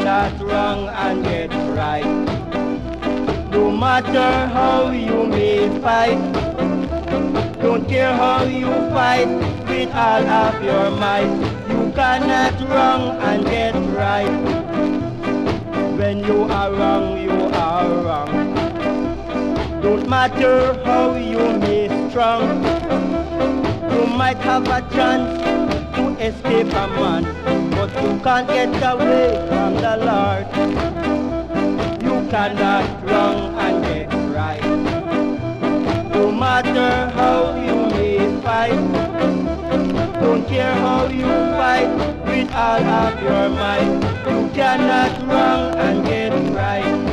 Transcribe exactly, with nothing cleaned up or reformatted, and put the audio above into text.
cannot wrong and get right. No matter how you may fight, don't care how you fight with all of your might. You cannot wrong and get right. When you are wrong, you are wrong. Don't matter how you may strong. You might have a chance to escape a man, but you can't get away from the Lord. You cannot wrong and get right. No matter how you may fight, don't care how you fight with all of your might. You cannot wrong and get right.